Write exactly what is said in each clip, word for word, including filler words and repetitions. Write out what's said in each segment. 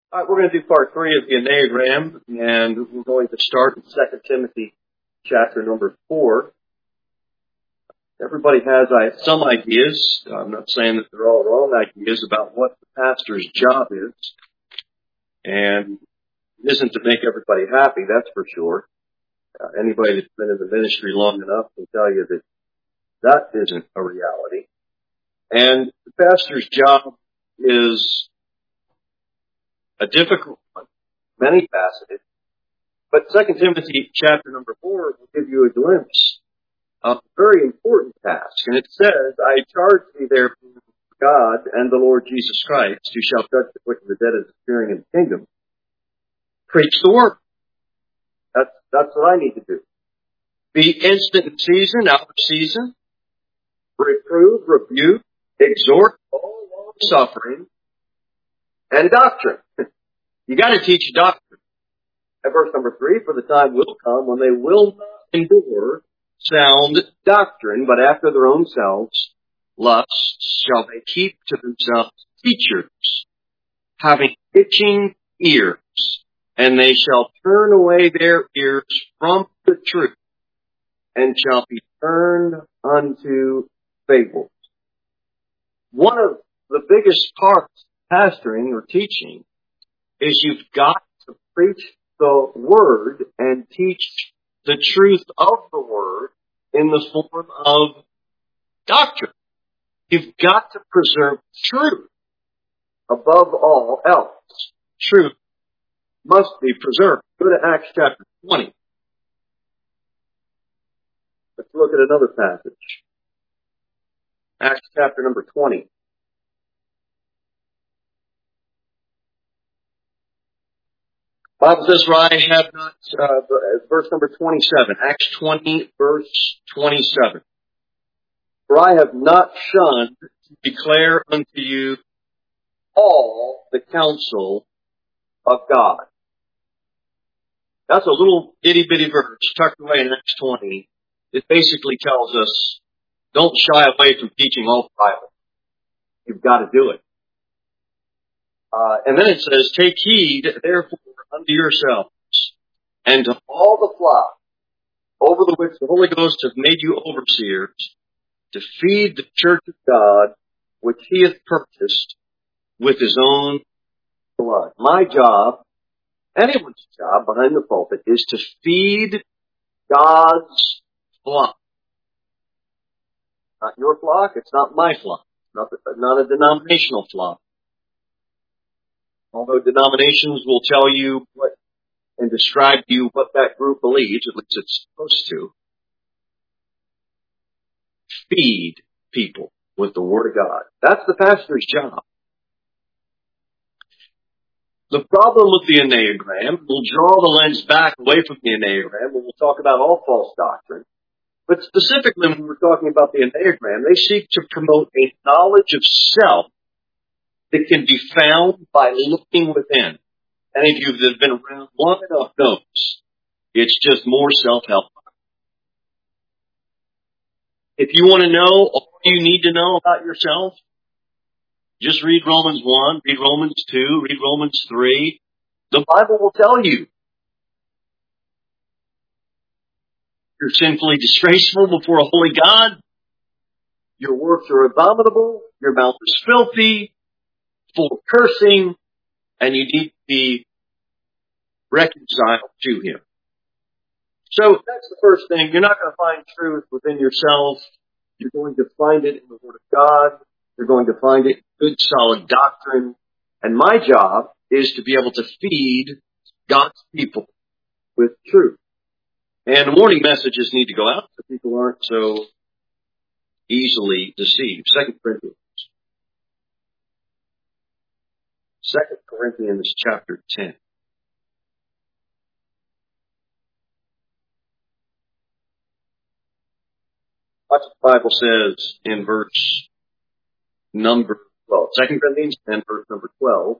All right, we're going to do part three of the Enneagram, and we're going to start in Second Timothy chapter number four. Everybody has uh, some ideas. I'm not saying that they're all wrong ideas about what the pastor's job is. And it isn't to make everybody happy, that's for sure. Uh, anybody that's been in the ministry long enough can tell you that that isn't a reality. And the pastor's job is a difficult one, many faceted. But Second Timothy chapter number four will give you a glimpse of a very important task. And it says, I charge thee therefore, God and the Lord Jesus Christ, who shall judge the quick and the dead as appearing in the kingdom. Preach the word. That's, that's what I need to do. Be instant in season, out of season. Reprove, rebuke, exhort, all long suffering, and doctrine. You got to teach doctrine. At verse number three, for the time will come when they will not endure sound doctrine, but after their own selves lusts shall they keep to themselves teachers, having itching ears, and they shall turn away their ears from the truth, and shall be turned unto fables. One of the biggest parts of pastoring or teaching is you've got to preach the word and teach the truth of the word in the form of doctrine. You've got to preserve truth above all else. Truth must be preserved. Go to Acts chapter twenty. Let's look at another passage. Acts chapter number twenty. Bible says, for I have not, uh, verse number twenty-seven, Acts twenty, verse twenty-seven. For I have not shunned to declare unto you all the counsel of God. That's a little itty bitty verse tucked away in Acts twenty. It basically tells us, don't shy away from teaching all the Bible. You've got to do it. Uh, and then it says, take heed, therefore, unto yourselves, and to all the flock, over the which the Holy Ghost hath made you overseers, to feed the church of God, which he hath purchased with his own blood. My job, anyone's job behind the pulpit, is to feed God's flock. Not your flock, it's not my flock. Not, not a denominational flock. Although denominations will tell you what and describe to you what that group believes, at least it's supposed to. Feed people with the Word of God. That's the pastor's job. The problem with the Enneagram, we'll draw the lens back away from the Enneagram, and we'll talk about all false doctrine. But specifically when we're talking about the Enneagram, they seek to promote a knowledge of self that can be found by looking within. Any of you that have been around long enough knows it's just more self-help. If you want to know all you need to know about yourself, just read Romans one, read Romans two, read Romans three. The Bible will tell you. You're sinfully disgraceful before a holy God. Your works are abominable. Your mouth is filthy, full of cursing, and you need to be reconciled to him. So that's the first thing. You're not going to find truth within yourself. You're going to find it in the Word of God. You're going to find it in good, solid doctrine. And my job is to be able to feed God's people with truth. And the morning messages need to go out so people aren't so easily deceived. Second Corinthians. Second Corinthians chapter ten. Watch what the Bible says in verse number twelve. Second Corinthians ten, verse number twelve.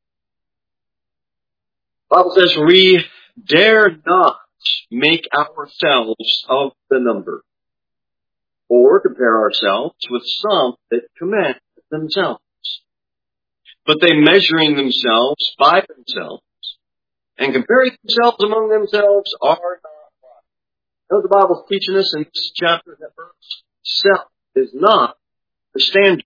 The Bible says, we dare not make ourselves of the number, or compare ourselves with some that commend themselves. but they measuring themselves by themselves and comparing themselves among themselves are not wise. You know what the Bible's teaching us in this chapter, that verse? Self is not the standard.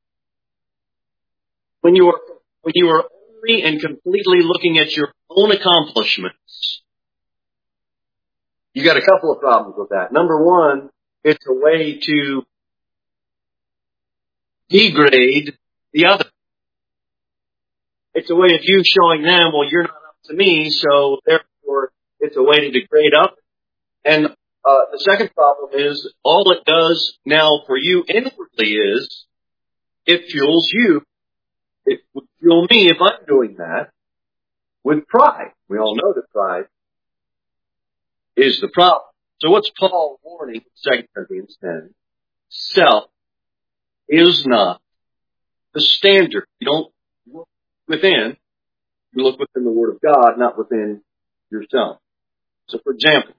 When you are, when you are only and completely looking at your own accomplishments, you got a couple of problems with that. Number one, it's a way to degrade the other. It's a way of you showing them, well, you're not up to me, so therefore it's a way to degrade up. And uh, the second problem is, all it does now for you inwardly is, it fuels you. It would fuel me if I'm doing that with pride. We all know that pride is the problem. So what's Paul warning in Second Corinthians ten? Self is not the standard. You don't look within. You look within the Word of God, not within yourself. So, for example,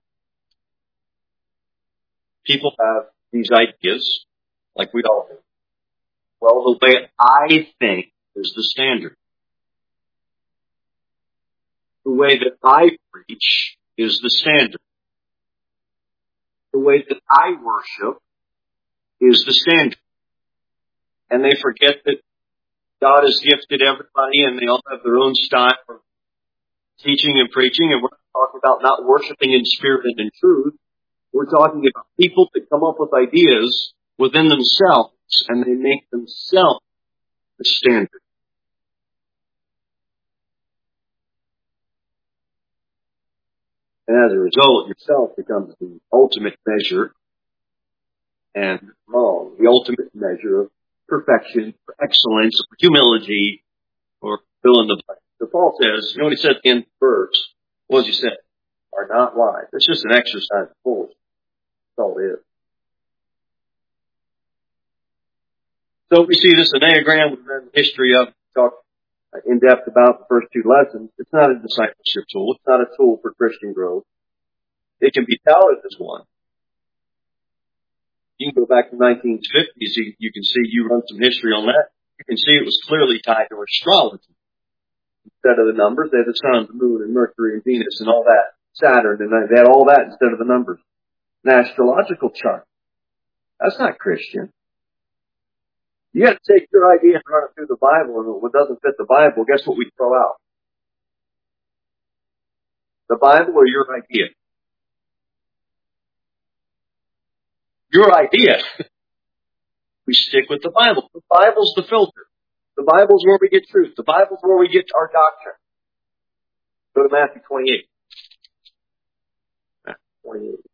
people have these ideas, like we all do. Well, the way I think is the standard. The way that I preach is the standard. The way that I worship is the standard. And they forget that God has gifted everybody and they all have their own style of teaching and preaching. And we're not talking about not worshiping in spirit and in truth. We're talking about people that come up with ideas within themselves and they make themselves the standard. And as a result, yourself becomes the ultimate measure and wrong, the ultimate measure of perfection, or excellence, or humility, or fill in the blank. So Paul says, you know what he said at the end of the verse? What does he say? Are not wise. It's just an exercise of force. That's all it is. So we see this Enneagram. We've read the history of, talked in depth about the first two lessons. It's not a discipleship tool. It's not a tool for Christian growth. It can be touted as one. You can go back to the nineteen fifties. You, you can see, you run some history on that. You can see it was clearly tied to astrology. Instead of the numbers, they had the sun, the moon, and Mercury, and Venus, and all that. Saturn, and they had all that instead of the numbers. An astrological chart. That's not Christian. You got to take your idea and run it through the Bible, and if it doesn't fit the Bible, guess what we throw out? The Bible or your idea? Your idea. We stick with the Bible. The Bible's the filter. The Bible's where we get truth. The Bible's where we get our doctrine. Go to Matthew twenty-eight. Matthew twenty-eight.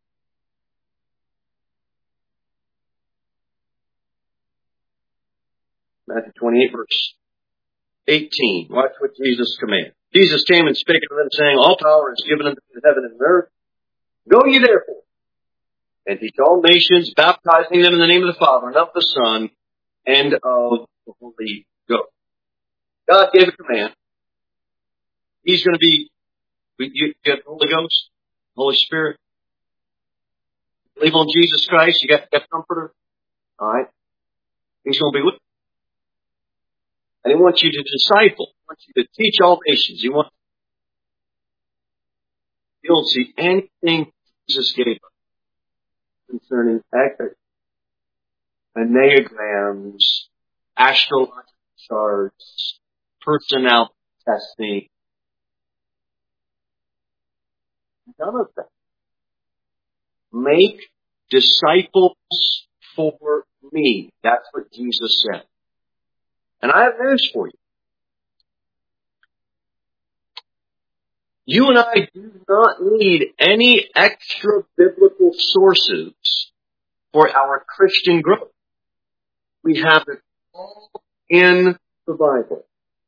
Matthew twenty-eight, verse eighteen. Watch what Jesus commanded. Jesus came and spake unto them, saying, all power is given unto me in heaven and earth. Go ye therefore, and teach all nations, baptizing them in the name of the Father, and of the Son, and of the Holy Ghost. God gave a command. He's going to be, you get the Holy Ghost, Holy Spirit. Believe on Jesus Christ, you got that comforter. Alright? He's going to be with you. And He wants you to disciple. He wants you to teach all nations. He wants you don't see anything Jesus gave us concerning enneagrams, astrological charts, personality testing. None of that. Make disciples for me. That's what Jesus said. And I have news for you. You and I do not need any extra biblical sources for our Christian growth. We have it all in the Bible.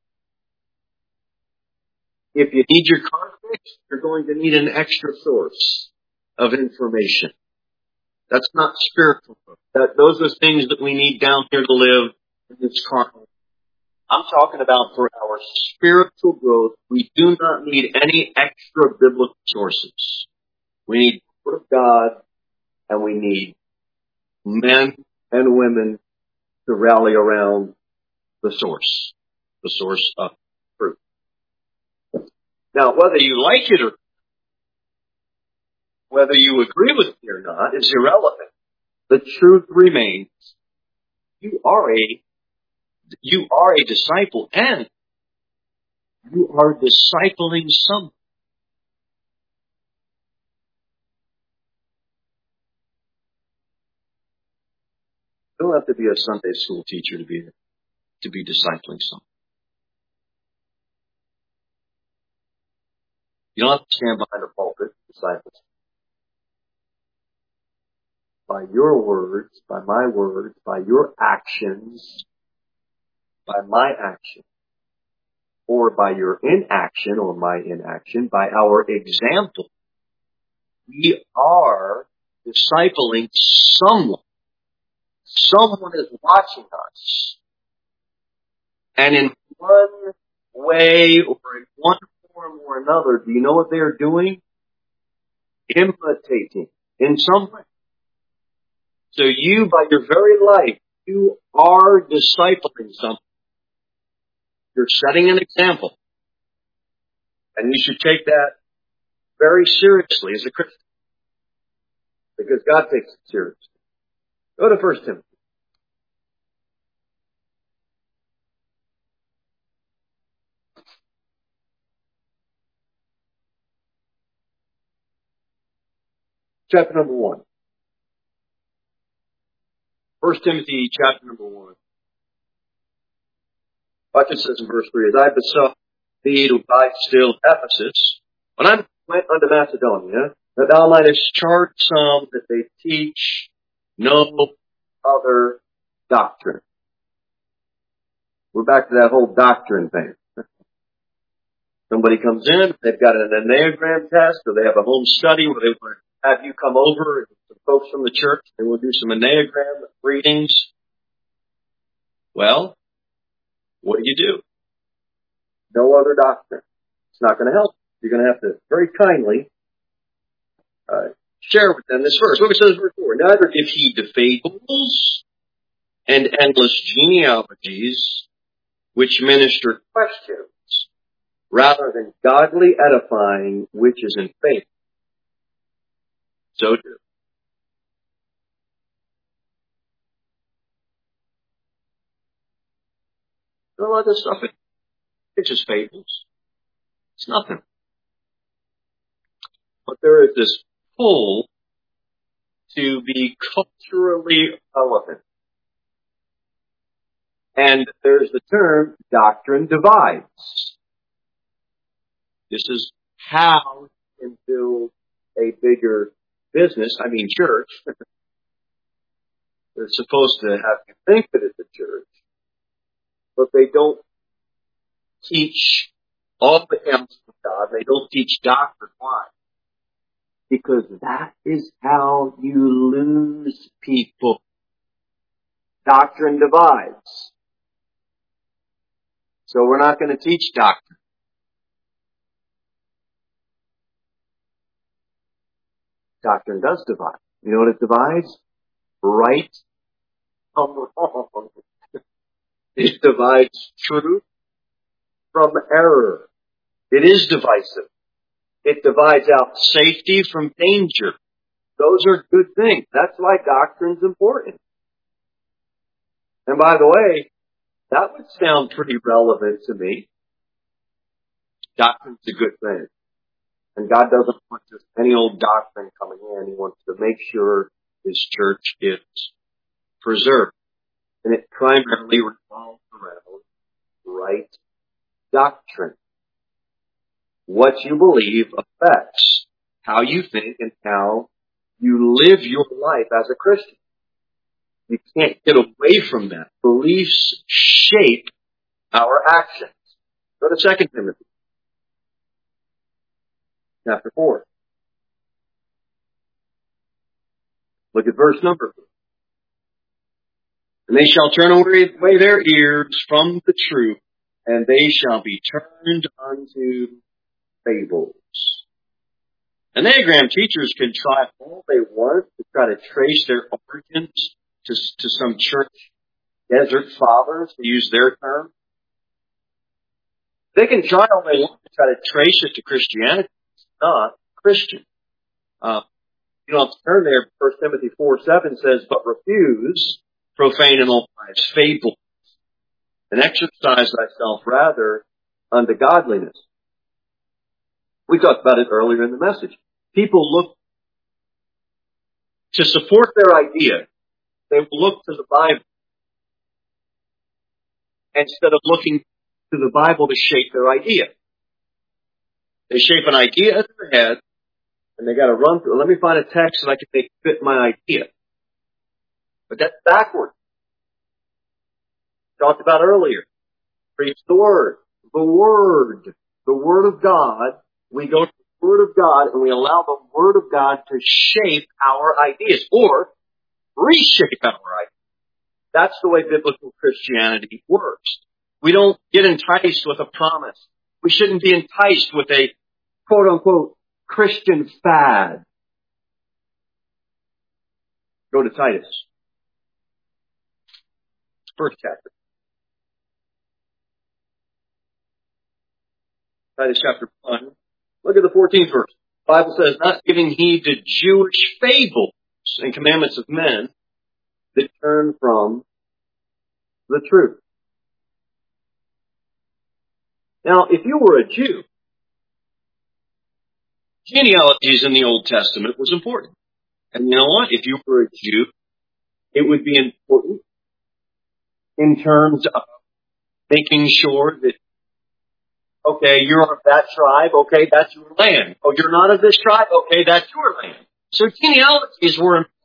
If you need your car fixed, you're going to need an extra source of information. That's not spiritual growth. That, those are things that we need down here to live in this carnal. I'm talking about for our spiritual growth, we do not need any extra biblical sources. We need the Word of God, and we need men and women to rally around the source. the source of truth. Now, whether you like it or whether you agree with it or not is irrelevant. The truth remains. You are a, you are a disciple, and you are discipling someone. You don't have to be a Sunday school teacher to be to be discipling someone. You don't have to stand behind a pulpit to disciple someone. By your words, by my words, by your actions, by my action, or by your inaction or my inaction, by our example, we are discipling someone. Someone is watching us. And in one way or in one form or another, do you know what they are doing? Imitating in some way. So you, by your very life, you are discipling someone. You're setting an example. And you should take that very seriously as a Christian. Because God takes it seriously. Go to First Timothy. Chapter number one. First Timothy chapter number one. Watch it says in verse three, as I besought thee to abide still at Ephesus, when I went unto Macedonia, that thou mightest charge some that they teach no other doctrine. We're back to that whole doctrine thing. Somebody comes in, they've got an Enneagram test, or they have a home study where they want to have you come over, and some folks from the church, and we'll do some Enneagram readings. Well, what do you do? No other doctrine. It's not going to help. You're going to have to very kindly uh, share with them this verse. Look, it says verse four. Neither give heed to fables and endless genealogies, which minister questions, rather than godly edifying, which is in faith. So do. A lot of this stuff, it's just fables. It's nothing. But there is this pull to be culturally relevant. And there's the term doctrine divides. This is how you can build a bigger business, I mean church. They're supposed to have you think that it's a church, but they don't teach all the counsel of God. They don't teach doctrine. Why? Because that is how you lose people. Doctrine divides. So we're not going to teach doctrine. Doctrine does divide. You know what it divides? Right from wrong. It divides truth from error. It is divisive. It divides out safety from danger. Those are good things. That's why doctrine's important. And by the way, that would sound pretty relevant to me. Doctrine's a good thing. And God doesn't want just any old doctrine coming in. He wants to make sure His church is preserved. And it primarily revolves around right doctrine. What you believe affects how you think and how you live your life as a Christian. You can't get away from that. Beliefs shape our actions. Go to Second Timothy chapter four. Look at verse number four. And they shall turn away their ears from the truth, and they shall be turned unto fables. Enneagram teachers can try all they want to try to trace their origins to, to some church desert fathers, to use their term. They can try all they want to try to trace it to Christianity. It's not Christian. Uh, you don't have to turn there. First Timothy four seven says, but refuse profane and old wives' fables, and exercise thyself rather unto godliness. We talked about it earlier in the message. People look to support their idea. They will look to the Bible instead of looking to the Bible to shape their idea. They shape an idea in their head, and they got to run through. Let me find a text that I can make fit my idea. But that's backwards. Talked about earlier. Preach the Word. The Word. The Word of God. We go to the Word of God and we allow the Word of God to shape our ideas or reshape our ideas. That's the way biblical Christianity works. We don't get enticed with a promise. We shouldn't be enticed with a quote unquote Christian fad. Go to Titus. First chapter. Titus chapter one. Look at the fourteenth verse. The Bible says, not giving heed to Jewish fables and commandments of men that turn from the truth. Now, if you were a Jew, genealogies in the Old Testament was important. And you know what? If you were a Jew, it would be important in terms of making sure that, okay, you're of that tribe, okay, that's your land. Oh, you're not of this tribe, okay, that's your land. So genealogies were important.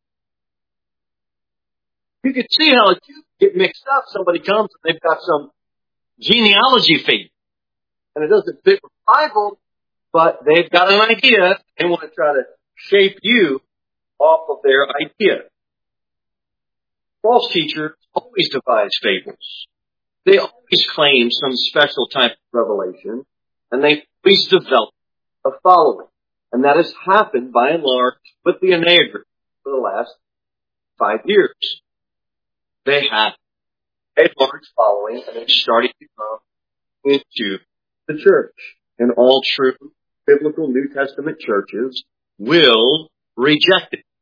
You could see how a Jew get mixed up. Somebody comes and they've got some genealogy faith. And it doesn't fit with the Bible, but they've got an idea and want to try to shape you off of their idea. False teachers always devise fables. They always claim some special type of revelation, and they always develop a following. And that has happened by and large with the Enneagram for the last five years. They have a large following, and it's starting to come into the church. And all true biblical New Testament churches will reject it.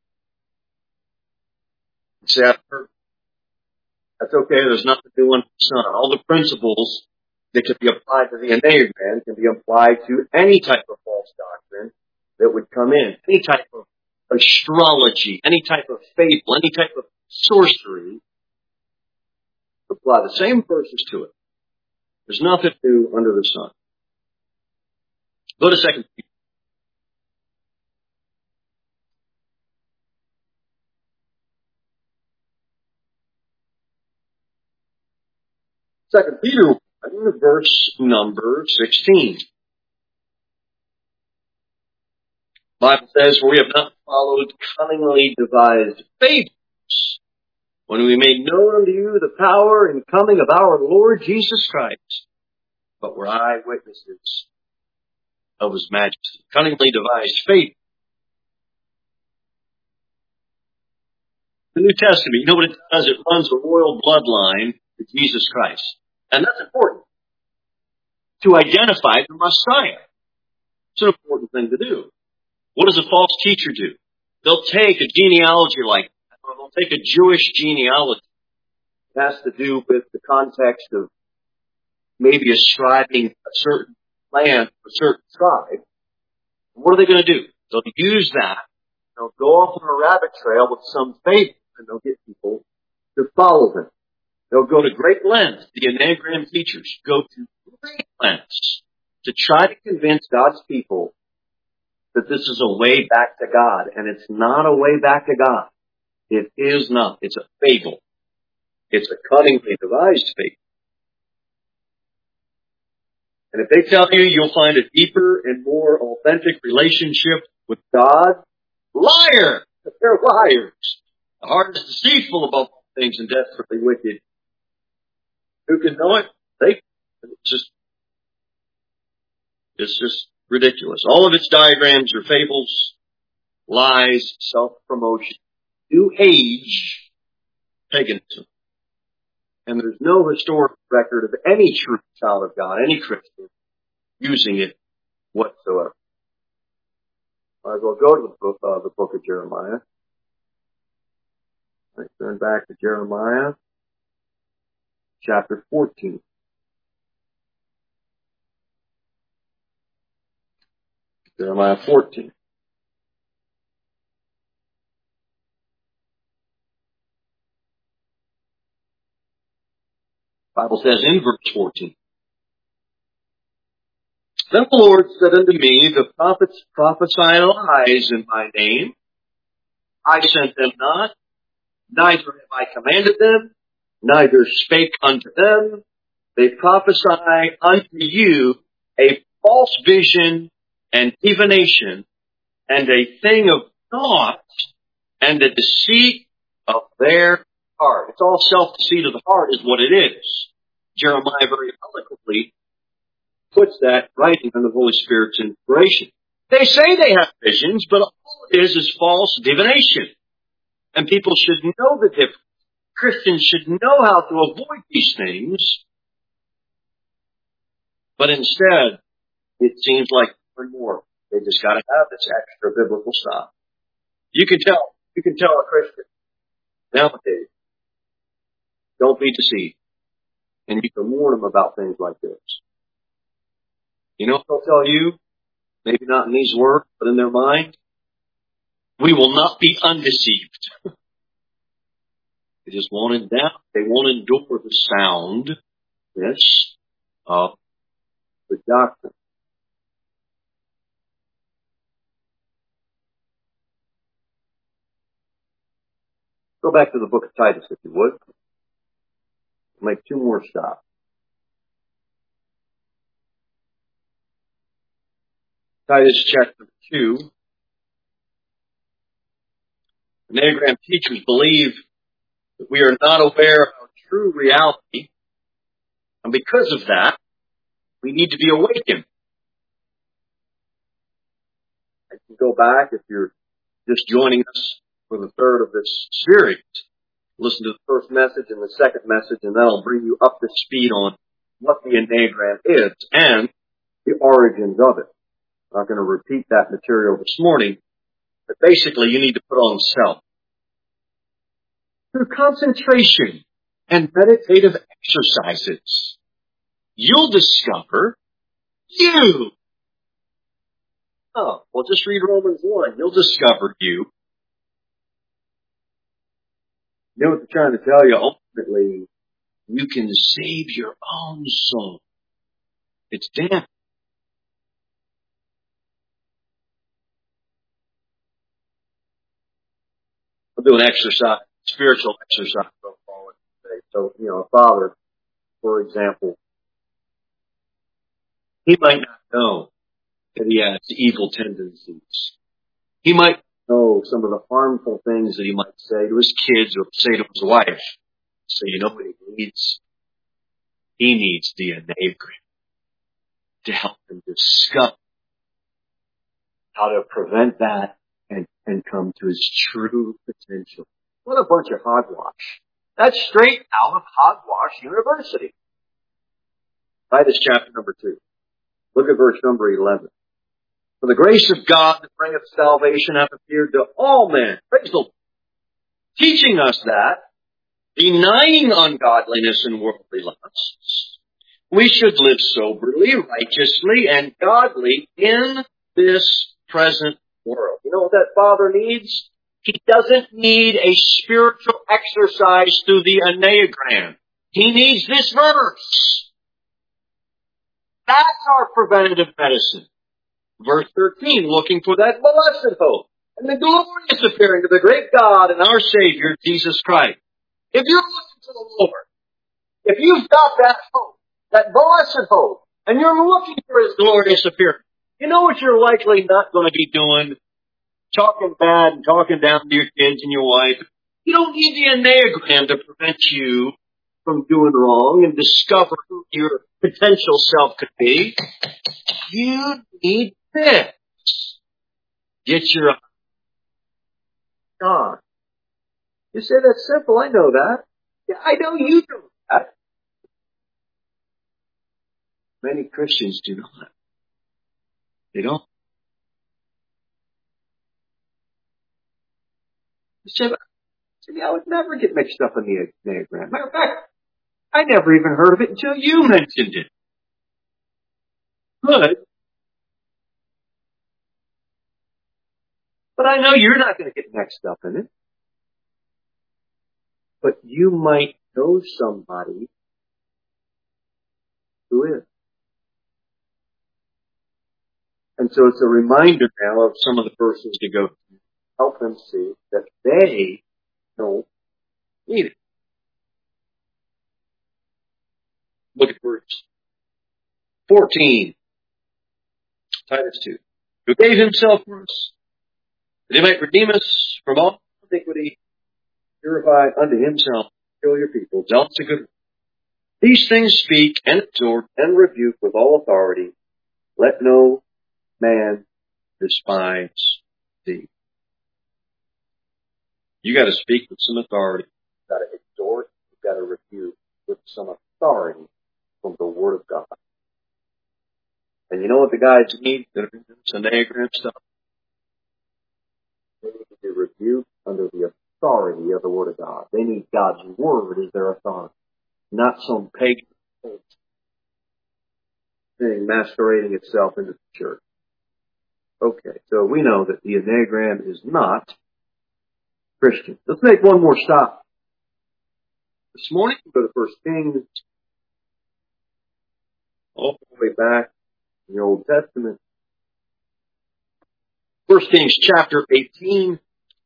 Say, that's okay, there's nothing new under the sun. All the principles that can be applied to the Enneagram can be applied to any type of false doctrine that would come in. Any type of astrology, any type of fable, any type of sorcery. Apply the same verses to it. There's nothing new under the sun. Go to Second Peter. Second Peter one, verse number sixteen. The Bible says, for we have not followed cunningly devised fables, when we made known unto you the power and coming of our Lord Jesus Christ, but were eyewitnesses of his majesty. Cunningly devised fables. The New Testament, you know what it does? It runs a royal bloodline to Jesus Christ. And that's important. To identify the Messiah. It's an important thing to do. What does a false teacher do? They'll take a genealogy like that, or they'll take a Jewish genealogy. It has to do with the context of maybe ascribing a certain land to a certain tribe. What are they going to do? They'll use that. They'll go off on a rabbit trail with some faith, and they'll get people to follow them. They'll go to great lengths. The Enneagram teachers go to great lengths to try to convince God's people that this is a way back to God. And it's not a way back to God. It is not. It's a fable. It's a cunningly devised fable. And if they tell you you'll find a deeper and more authentic relationship with God, liar! They're liars. The heart is deceitful above all things and desperately wicked. Who can know it? They. It's just, it's just ridiculous. All of its diagrams are fables, lies, self-promotion, New Age paganism. And there's no historic record of any true child of God, any Christian, using it whatsoever. Might as well go to the book, uh, the book of Jeremiah. Let's turn back to Jeremiah, chapter fourteen. Jeremiah fourteen. The Bible says in verse fourteen, "Then the Lord said unto me, the prophets prophesy lies in my name. I sent them not, neither have I commanded them, neither spake unto them. They prophesy unto you a false vision and divination, and a thing of thought, and a deceit of their heart." It's all self-deceit of the heart is what it is. Jeremiah very eloquently puts that writing under the Holy Spirit's inspiration. They say they have visions, but all it is is false divination. And people should know the difference. Christians should know how to avoid these things. But instead, it seems like more and more, they just got to have this extra biblical stuff. You can tell, you can tell a Christian nowadays, don't be deceived. And you can warn them about things like this. You know what they'll tell you? Maybe not in these words, but in their mind. We will not be undeceived. They just won't endure, they won't endure the soundness of the doctrine. Go back to the book of Titus, if you would. Make two more stops. Titus chapter two. The Enneagram teachers believe that we are not aware of our true reality, and because of that, we need to be awakened. I can go back if you're just joining us for the third of this series. Listen to the first message and the second message, and that'll bring you up to speed on what the Enneagram is and the origins of it. I'm not going to repeat that material this morning, but basically you need to put on self. Through concentration and meditative exercises, you'll discover you. Oh, well, just read Romans one. You'll discover you. You know what they're trying to tell you? Ultimately, you can save your own soul. It's damn. I'll do an exercise, spiritual exercise, I'll call it today. So, you know, a father, for example, he might not know that he has evil tendencies. He might know some of the harmful things that he might say to his kids or say to his wife. So you know what he needs? He needs the Enneagram to help him discover how to prevent that and, and come to his true potential. What a bunch of hogwash. That's straight out of Hogwash University. Titus chapter number two. Look at verse number eleven. For the grace of God that bringeth salvation hath appeared to all men. Praise the Lord. Teaching us that, denying ungodliness and worldly lusts, we should live soberly, righteously, and godly in this present world. You know what that father needs? He doesn't need a spiritual exercise through the Enneagram. He needs this verse. That's our preventative medicine. Verse thirteen, looking for that blessed hope and the glorious appearing of the great God and our Savior, Jesus Christ. If you're looking to the Lord, if you've got that hope, that blessed hope, and you're looking for His glorious appearing, you know what you're likely not going to be doing? Talking bad and talking down to your kids and your wife. You don't need the Enneagram to prevent you from doing wrong and discover who your potential self could be. You need this. Get your eye. God. You say that's simple. I know that. Yeah, I know you do. that. Many Christians do not. They don't. Said, I would never get mixed up in the Enneagram. Matter of fact, I never even heard of it until you mentioned it. Good. But I know you're not going to get mixed up in it. But you might know somebody who is. And so it's a reminder now of some of the persons to go help them see that they don't need it. Look at verse fourteen. Titus two. Who gave himself for us, that he might redeem us from all iniquity, purify unto himself peculiar people, zealous of good works. These things speak and exhort and rebuke with all authority. Let no man despise thee. You got to speak with some authority. You've got to exhort. You've got to rebuke with some authority from the Word of God. And you know what the guys need that are in this Enneagram stuff? They need to be rebuked under the authority of the Word of God. They need God's Word as their authority, not some pagan thing masquerading itself into the church. Okay, so we know that the Enneagram is not Christian. Let's make one more stop. This morning, we go to First Kings, all the way back in the Old Testament. First Kings chapter eighteen.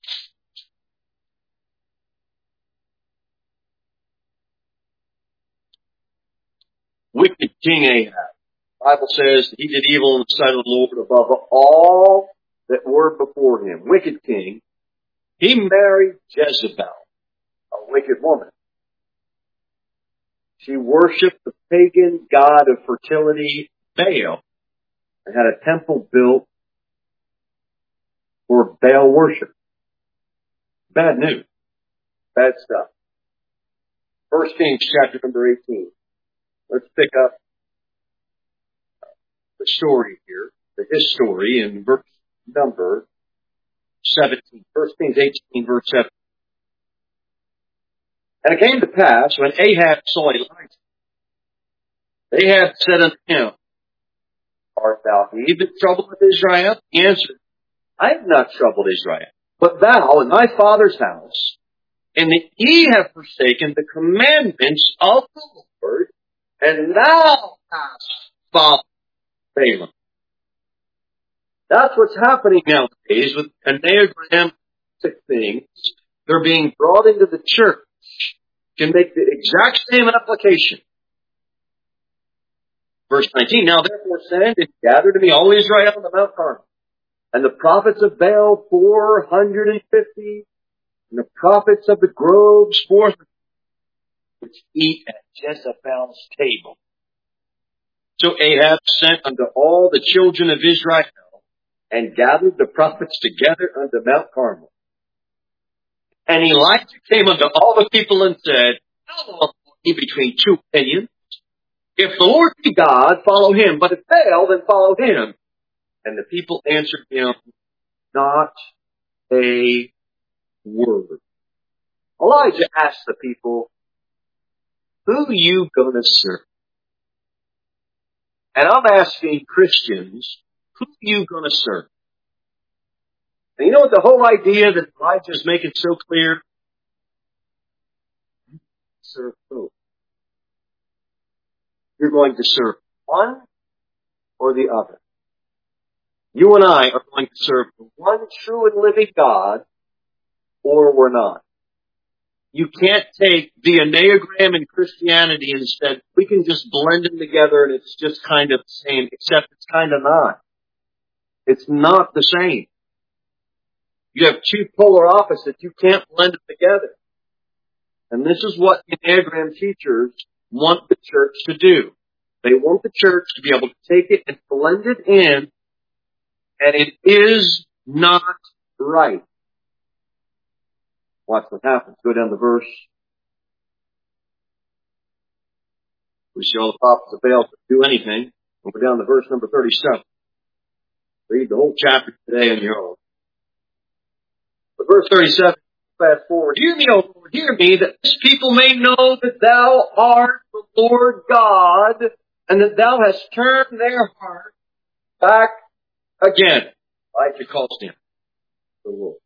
Wicked King Ahab. The Bible says that he did evil in the sight of the Lord above all that were before him. Wicked king. He married Jezebel, a wicked woman. She worshipped the pagan god of fertility, Baal, and had a temple built for Baal worship. Bad news. Bad stuff. First Kings chapter number eighteen. Let's pick up the story here, his story in verse number seventeen. First Kings eighteen, verse seventeen. And it came to pass, when Ahab saw Elijah, Ahab said unto him, Art thou he that troubleth Israel? He answered, I have not troubled Israel, but thou and thy father's house, and that ye have forsaken the commandments of the Lord, and thou hast followed Balaam. That's what's happening nowadays with Enneagram things. They're being brought into the church. Can make the exact same application. Verse nineteen, Now therefore send and gather to me all Israel on the Mount Carmel, and the prophets of Baal four hundred and fifty, and the prophets of the groves four hundred, which eat at Jezebel's table. So Ahab sent unto all the children of Israel, and gathered the prophets together unto Mount Carmel. And Elijah came unto all the people and said, How long will be between two opinions? If the Lord be God, follow him, but if Baal, then follow him. And the people answered him, Not a word. Elijah asked the people, Who you gonna serve? And I'm asking Christians, who you gonna serve? And you know what the whole idea that Elijah is making so clear? Serve both. You're going to serve one or the other. You and I are going to serve the one true and living God, or we're not. You can't take the Enneagram and Christianity and instead, we can just blend them together and it's just kind of the same, except it's kind of not. It's not the same. You have two polar opposites. You can't blend them together. And this is what Enneagram teachers want the church to do. They want the church to be able to take it and blend it in, and it is not right. Watch what happens. Go down to verse We see all the prophets of Baal could do anything. We'll go down to verse number thirty-seven. Read the whole chapter today on your own. But verse thirty-seven, fast forward. Hear me, O Lord, hear me, that this people may know that thou art the Lord God, and that thou hast turned their heart back again. Elijah calls him the Lord.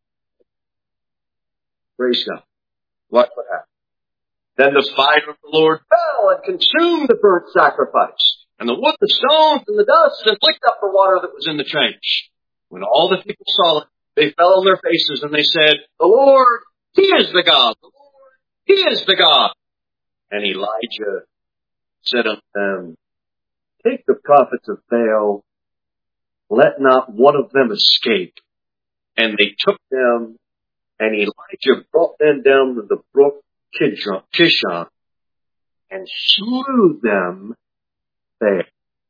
Praise God. What would happen? Then the fire of the Lord fell and consumed the burnt sacrifice, and the wood, the stones, and the dust, and licked up the water that was in the trench. When all the people saw it, they fell on their faces, and they said, The Lord, He is the God. The Lord, He is the God. And Elijah said unto them, Take the prophets of Baal, let not one of them escape. And they took them, and Elijah brought them down to the brook Kishon, and slew them there.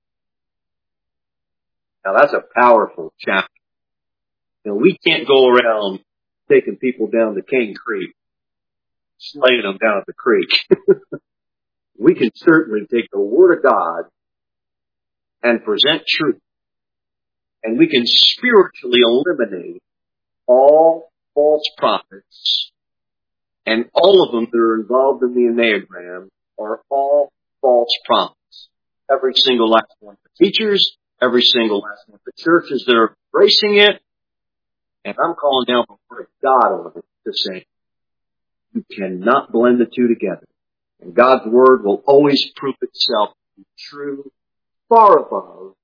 Now that's a powerful chapter. You know, we can't go around taking people down to Cane Creek, slaying them down at the creek. We can certainly take the Word of God and present truth. And we can spiritually eliminate all false prophets. And all of them that are involved in the Enneagram are all false prophets. Every single last one of the teachers, every single last one of the churches that are embracing it. And I'm calling down the Word of God on it to say, you cannot blend the two together. And God's Word will always prove itself to be true, far above